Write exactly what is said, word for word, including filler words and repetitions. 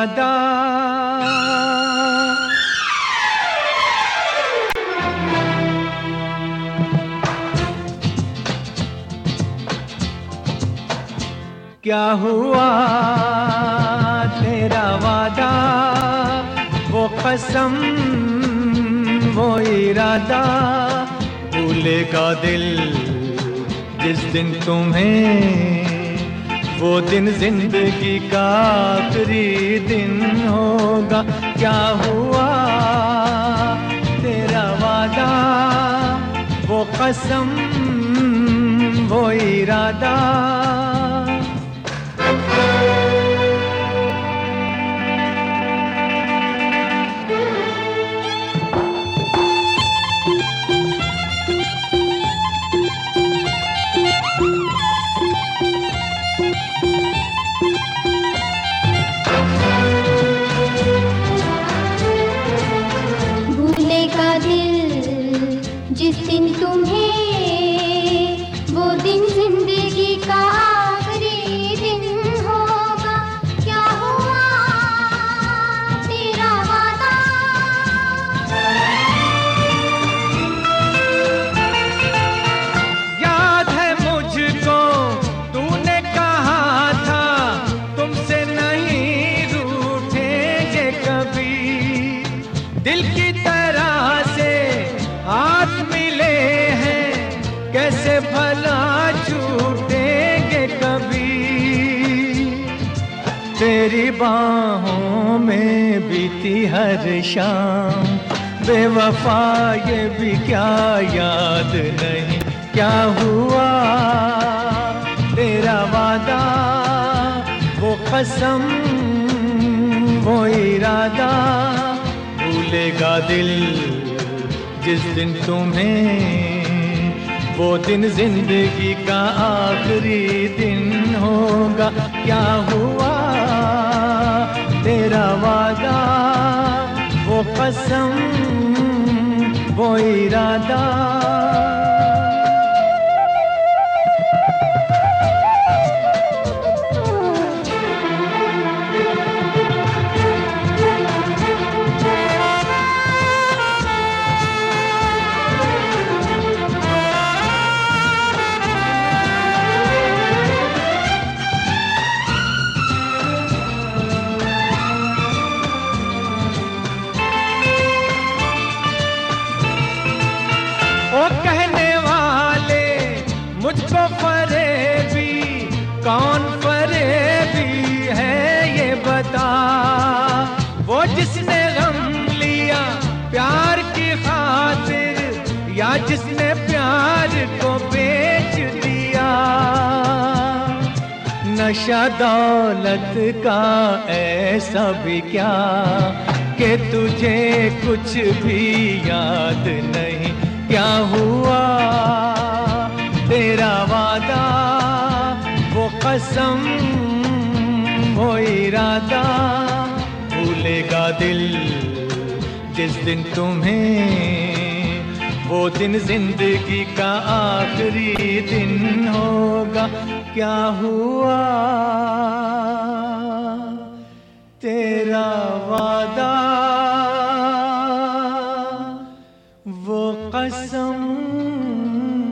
वादा। क्या हुआ तेरा वादा, वो कसम वो इरादा, भूलेगा दिल जिस दिन तुम्हें, वो दिन जिंदगी का आखिरी दिन होगा। क्या हुआ तेरा वादा, वो कसम वो इरादा। भूलेगा दिल जिस दिन तुम्हें, वो दिन जिंदगी का आखिरी दिन होगा। क्या हुआ तेरा वादा। याद है मुझको तूने कहा था, तुमसे नहीं रूठेंगे कभी। दिल की तरह से हाथ मिले हैं, कैसे भला छूटेंगे कभी। तेरी बाहों में बीती हर शाम, बेवफा ये भी क्या याद नहीं। क्या हुआ तेरा वादा, वो कसम वो इरादा, भूलेगा दिल जिस दिन तुम्हें, वो दिन जिंदगी का आखिरी दिन होगा। क्या हुआ तेरा वादा, वो कसम वो इरादा। ओ कहने वाले मुझको फरेबी, कौन फरेबी है ये बता। वो जिसने गम लिया प्यार की खातिर, या जिसने प्यार को बेच दिया। नशा दौलत का ऐसा भी क्या कि तुझे कुछ भी याद नहीं। क्या हुआ तेरा वादा, वो कसम वो इरादा, भूलेगा दिल जिस दिन तुम्हें, वो दिन जिंदगी का आखिरी दिन होगा। क्या हुआ तेरा वादा, वो कसम